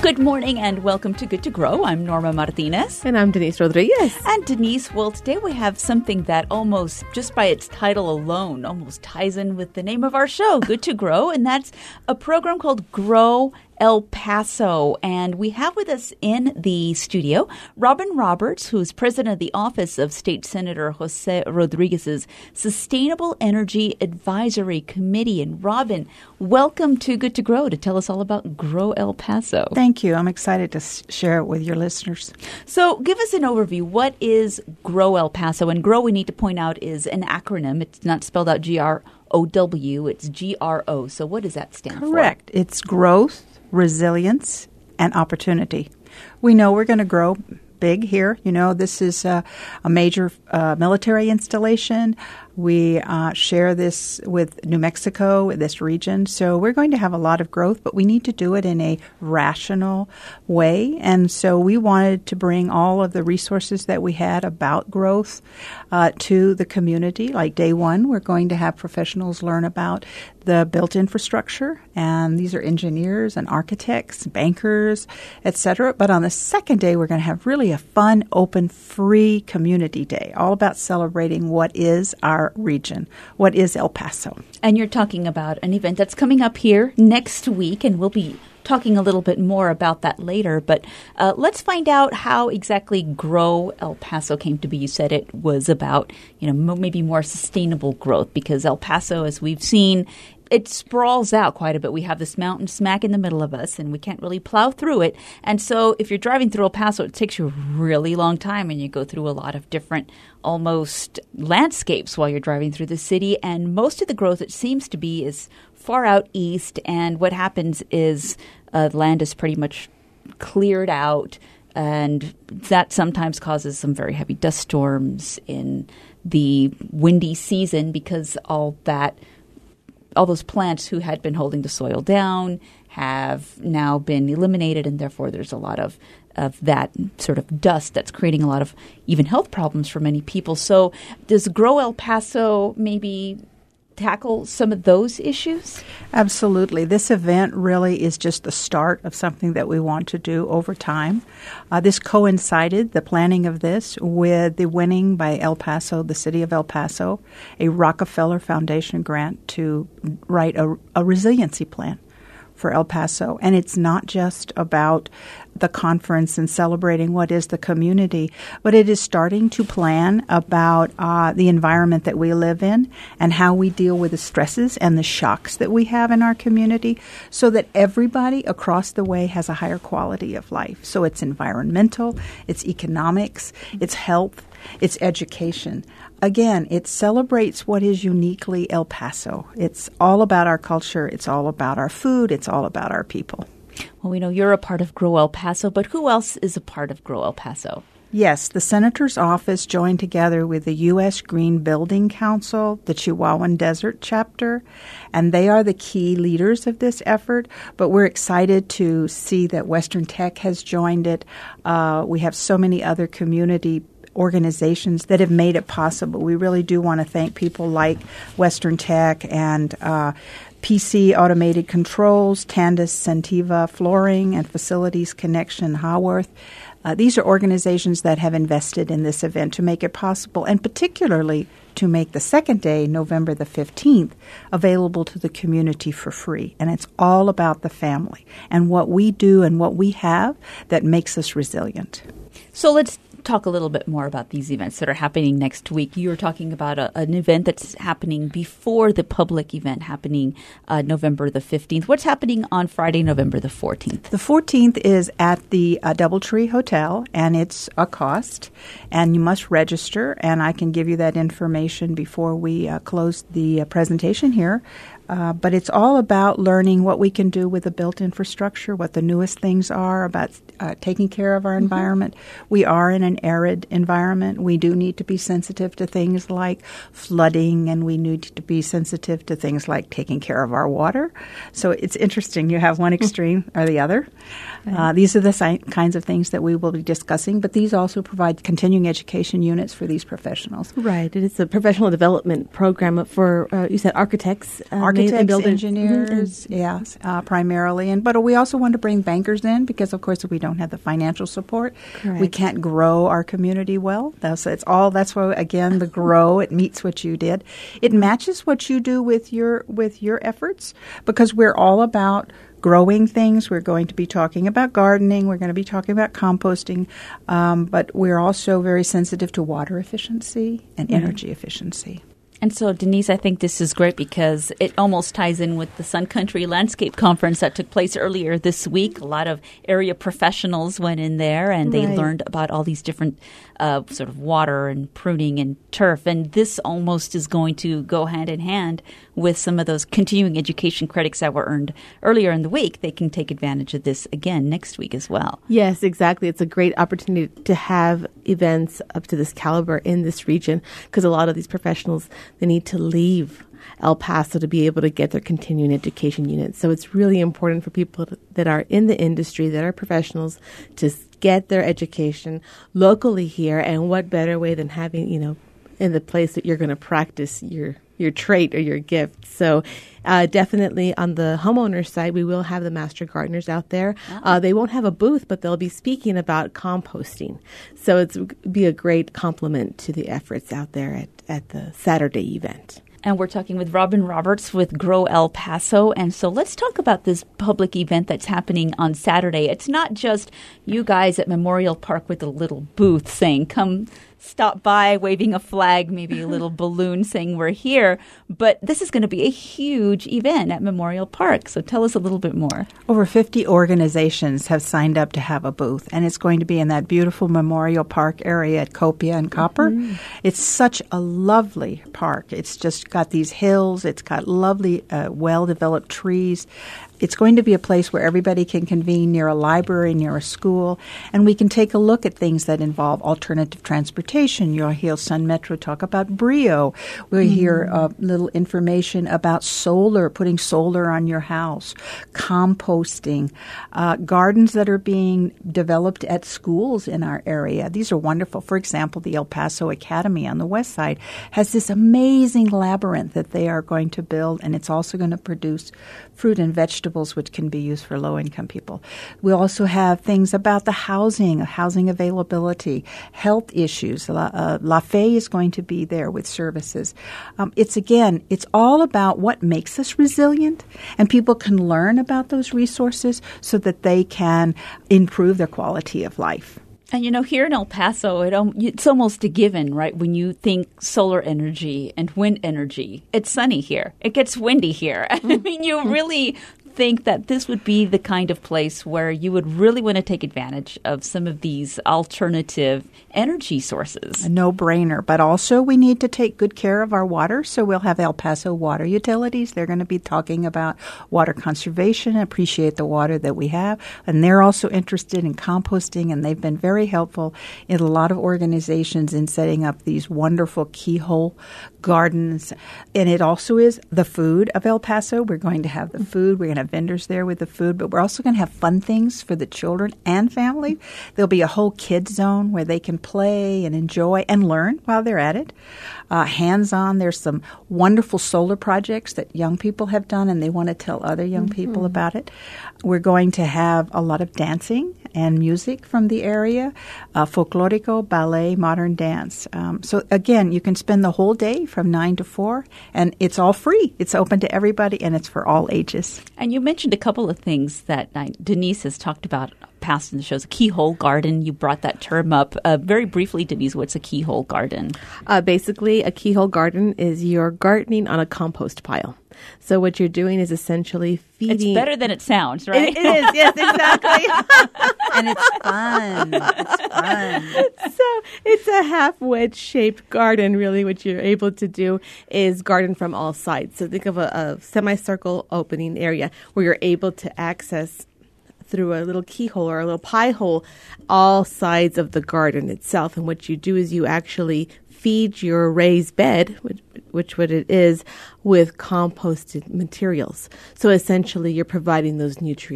Good morning and welcome to Good to Grow. I'm Norma Martinez. And I'm Denise Rodriguez. And Denise, well, today we have something that almost, just by its title alone, almost ties in with the name of our show, Good to Grow. And that's a program called Grow El Paso. And we have with us in the studio Robin Roberts, who is president of the Office of State Senator Jose Rodriguez's Sustainable Energy Advisory Committee. And Robin, welcome to Good to Grow to tell us all about Grow El Paso. Thank you. I'm excited to share it with your listeners. So give us an overview. What is Grow El Paso? And Grow, we need to point out, is an acronym. It's not spelled out G-R-O-W. It's G-R-O. So what does that stand for? Correct. It's growth, resilience, and opportunity. We know we're going to grow big here. You know, this is a major military installation. We share this with New Mexico, this region. So we're going to have a lot of growth, but we need to do it in a rational way. And so we wanted to bring all of the resources that we had about growth to the community. Like day one, we're going to have professionals learn about the built infrastructure. And these are engineers and architects, bankers, et cetera. But on the second day, we're going to have really a fun, open, free community day, all about celebrating what is our region, what is El Paso. And you're talking about an event that's coming up here next week, and we'll be talking a little bit more about that later. But let's find out how exactly Grow El Paso came to be. You said it was about, maybe more sustainable growth, because El Paso, as we've seen, it sprawls out quite a bit. We have this mountain smack in the middle of us, and we can't really plow through it. And so if you're driving through El Paso, it takes you a really long time, and you go through a lot of different almost landscapes while you're driving through the city. And most of the growth, it seems to be, is far out east. And what happens is land is pretty much cleared out, and that sometimes causes some very heavy dust storms in the windy season, because all those plants who had been holding the soil down have now been eliminated, and therefore there's a lot of that sort of dust that's creating a lot of even health problems for many people. So does Grow El Paso maybe tackle some of those issues? Absolutely. This event really is just the start of something that we want to do over time. This coincided, the planning of this, with the winning by El Paso, the city of El Paso, a Rockefeller Foundation grant to write a resiliency plan for El Paso. And it's not just about the conference and celebrating what is the community, but it is starting to plan about the environment that we live in and how we deal with the stresses and the shocks that we have in our community, so that everybody across the way has a higher quality of life. So it's environmental, it's economics, it's health, it's education. Again, it celebrates what is uniquely El Paso. It's all about our culture. It's all about our food. It's all about our people. Well, we know you're a part of Grow El Paso, but who else is a part of Grow El Paso? Yes, the Senator's Office joined together with the U.S. Green Building Council, the Chihuahuan Desert Chapter, and they are the key leaders of this effort. But we're excited to see that Western Tech has joined it. We have so many other community organizations that have made it possible. We really do want to thank people like Western Tech and PC Automated Controls, Tandis Sentiva Flooring, and Facilities Connection Haworth. These are organizations that have invested in this event to make it possible, and particularly to make the second day, November the 15th, available to the community for free. And it's all about the family and what we do and what we have that makes us resilient. So let's talk a little bit more about these events that are happening next week. You were talking about an event that's happening before the public event happening November the 15th. What's happening on Friday, November the 14th? The 14th is at the Doubletree Hotel, and it's a cost, and you must register, and I can give you that information before we close the presentation here. But it's all about learning what we can do with the built infrastructure, what the newest things are about taking care of our environment. We are in an arid environment. We do need to be sensitive to things like flooding, and we need to be sensitive to things like taking care of our water. So it's interesting. You have one extreme or the other. These are the kinds of things that we will be discussing, but these also provide continuing education units for these professionals. Right. It is a professional development program for, you said, architects. Architects architects, builders. engineers, yes, primarily. But we also want to bring bankers in because, of course, if we don't have the financial support, Correct. we can't grow our community well. That's why, again, the grow, it meets what you did. It matches what you do with your efforts because we're all about growing things. We're going to be talking about gardening. We're going to be talking about composting. But we're also very sensitive to water efficiency and energy efficiency. And so, Denise, I think this is great because it almost ties in with the Sun Country Landscape Conference that took place earlier this week. A lot of area professionals went in there and they learned about all these different sort of water and pruning and turf. And this almost is going to go hand in hand with some of those continuing education credits that were earned earlier in the week. They can take advantage of this again next week as well. Yes, exactly. It's a great opportunity to have events up to this caliber in this region because a lot of these professionals, they need to leave El Paso to be able to get their continuing education units. So it's really important for people that are in the industry, that are professionals, to get their education locally here. And what better way than having, in the place that you're going to practice your trait or your gift. So definitely on the homeowner side, we will have the master gardeners out there. They won't have a booth, but they'll be speaking about composting. So it's be a great complement to the efforts out there at the Saturday event. And we're talking with Robin Roberts with Grow El Paso. And so let's talk about this public event that's happening on Saturday. It's not just you guys at Memorial Park with a little booth saying, come stop by, waving a flag, maybe a little balloon saying we're here. But this is going to be a huge event at Memorial Park. So tell us a little bit more. Over 50 organizations have signed up to have a booth, and it's going to be in that beautiful Memorial Park area at Copia and Copper. Mm-hmm. It's such a lovely park. It's just got these hills. It's got lovely, well-developed trees. It's going to be a place where everybody can convene near a library, near a school, and we can take a look at things that involve alternative transportation. You'll hear Sun Metro talk about Brio. We'll hear little information about solar, putting solar on your house, composting, gardens that are being developed at schools in our area. These are wonderful. For example, the El Paso Academy on the west side has this amazing labyrinth that they are going to build, and it's also going to produce fruit and vegetables which can be used for low-income people. We also have things about the housing availability, health issues. La Fe is going to be there with services. It's all about what makes us resilient, and people can learn about those resources so that they can improve their quality of life. And, here in El Paso, it's almost a given, right? When you think solar energy and wind energy, it's sunny here. It gets windy here. I mean, you really think that this would be the kind of place where you would really want to take advantage of some of these alternative energy sources. A no-brainer. But also we need to take good care of our water. So we'll have El Paso Water Utilities. They're going to be talking about water conservation, appreciate the water that we have. And they're also interested in composting, and they've been very helpful in a lot of organizations in setting up these wonderful keyhole gardens. And it also is the food of El Paso. We're going to have the food. We're going to have vendors there with the food, but we're also going to have fun things for the children and family. There'll be a whole kids zone where they can play and enjoy and learn while they're at it. Hands-on, there's some wonderful solar projects that young people have done, and they want to tell other young people about it. We're going to have a lot of dancing and music from the area, folklorico, ballet, modern dance. So again, you can spend the whole day from 9 to 4, and it's all free. It's open to everybody, and it's for all ages. And you mentioned a couple of things that Denise has talked about past in the shows. A keyhole garden, you brought that term up. Very briefly, Denise, what's a keyhole garden? Basically, a keyhole garden is you're gardening on a compost pile. So what you're doing is essentially feeding. It's better than it sounds, right? It is, yes, exactly. And it's fun. It's fun. So it's a half-wedge shaped garden, really. What you're able to do is garden from all sides. So think of a semicircle opening area where you're able to access through a little keyhole or a little pie hole all sides of the garden itself. And what you do is you actually feed your raised bed, which what it is, with composted materials. So essentially you're providing those nutrients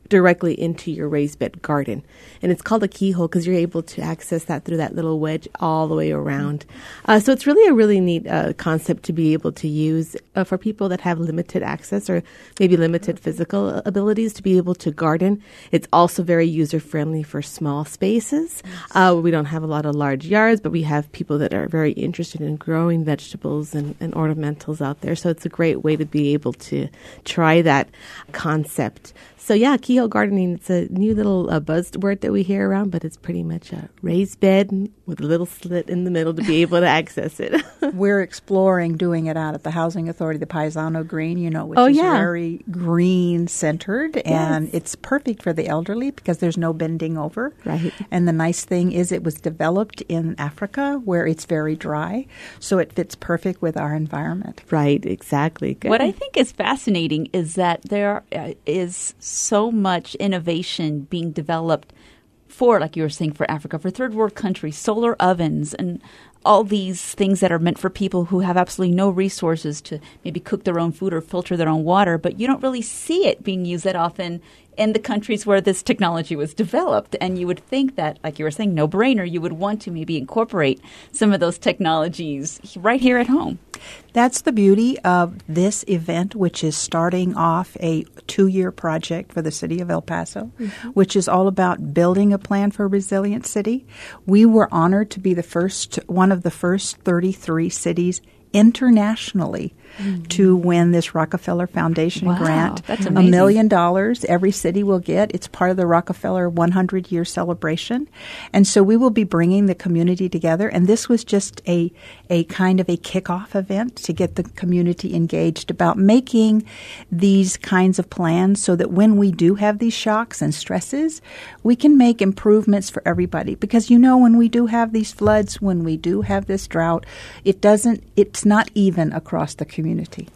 directly into your raised bed garden. And it's called a keyhole because you're able to access that through that little wedge all the way around. So it's really a really neat concept to be able to use for people that have limited access or maybe limited physical abilities to be able to garden. It's also very user-friendly for small spaces. We don't have a lot of large yards, but we have people that are very interested in growing vegetables and ornamentals out there. So it's a great way to be able to try that concept. So yeah, keyhole gardening, it's a new little buzzword that we hear around, but it's pretty much a raised bed with a little slit in the middle to be able to access it. We're exploring doing it out at the Housing Authority, the Paisano Green, which is very green-centered, and it's perfect for the elderly because there's no bending over. Right. And the nice thing is it was developed in Africa where it's very dry, so it fits perfect with our environment. Right, exactly. Good. What I think is fascinating is that there is so much innovation being developed for, like you were saying, for Africa, for third world countries, solar ovens and all these things that are meant for people who have absolutely no resources to maybe cook their own food or filter their own water, but you don't really see it being used that often in the countries where this technology was developed. And you would think that, like you were saying, no-brainer, you would want to maybe incorporate some of those technologies right here at home. That's the beauty of this event, which is starting off a 2-year project for the city of El Paso, which is all about building a plan for a resilient city. We were honored to be one of the first 33 cities internationally to win this Rockefeller Foundation grant. That's amazing. $1 million every city will get. It's part of the Rockefeller 100-year celebration. And so we will be bringing the community together. And this was just a kind of a kickoff event to get the community engaged about making these kinds of plans so that when we do have these shocks and stresses, we can make improvements for everybody. Because, when we do have these floods, when we do have this drought, it's not even across the community.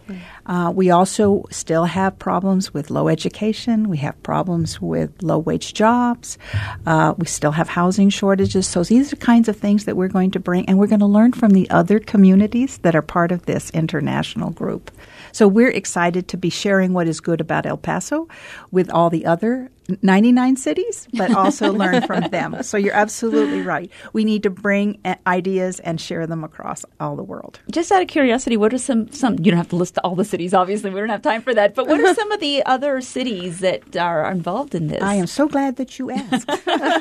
We also still have problems with low education. We have problems with low-wage jobs. We still have housing shortages. So these are kinds of things that we're going to bring, and we're going to learn from the other communities that are part of this international group. So we're excited to be sharing what is good about El Paso with all the other 99 cities, but also learn from them. So you're absolutely right. We need to bring ideas and share them across all the world. Just out of curiosity, what are some you don't have to list all the cities, obviously. We don't have time for that. But what are some of the other cities that are involved in this? I am so glad that you asked.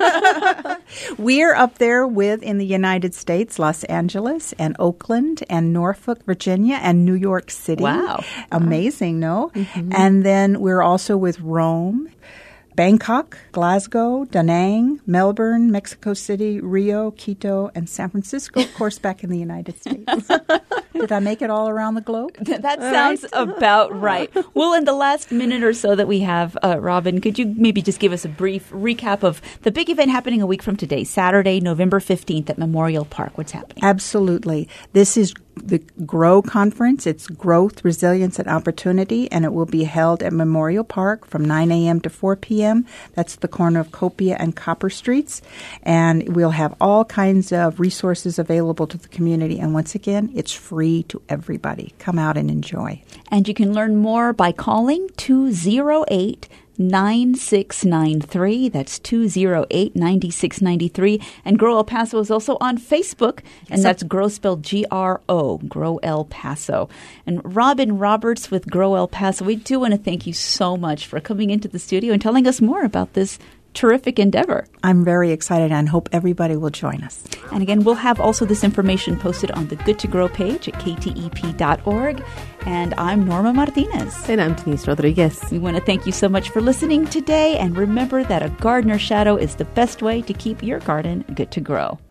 We're up there in the United States, Los Angeles and Oakland and Norfolk, Virginia and New York City. Wow. Amazing, no? Mm-hmm. And then we're also with Rome, Bangkok, Glasgow, Da Nang, Melbourne, Mexico City, Rio, Quito, and San Francisco, of course, back in the United States. Did I make it all around the globe? That sounds about right. Well, in the last minute or so that we have, Robin, could you maybe just give us a brief recap of the big event happening a week from today, Saturday, November 15th at Memorial Park? What's happening? Absolutely. This is the GROW conference. It's Growth, Resilience, and Opportunity, and it will be held at Memorial Park from 9 a.m. to 4 p.m. That's the corner of Copia and Copper Streets. And we'll have all kinds of resources available to the community. And once again, it's free to everybody. Come out and enjoy. And you can learn more by calling 208-9693. That's 208-9693. And Grow El Paso is also on Facebook, and that's Grow spelled G-R-O, Grow El Paso. And Robin Roberts with Grow El Paso, we do want to thank you so much for coming into the studio and telling us more about this terrific endeavor. I'm very excited and hope everybody will join us. And again, we'll have also this information posted on the Good to Grow page at ktep.org. And I'm Norma Martinez. And I'm Denise Rodriguez. We want to thank you so much for listening today. And remember that a gardener shadow is the best way to keep your garden good to grow.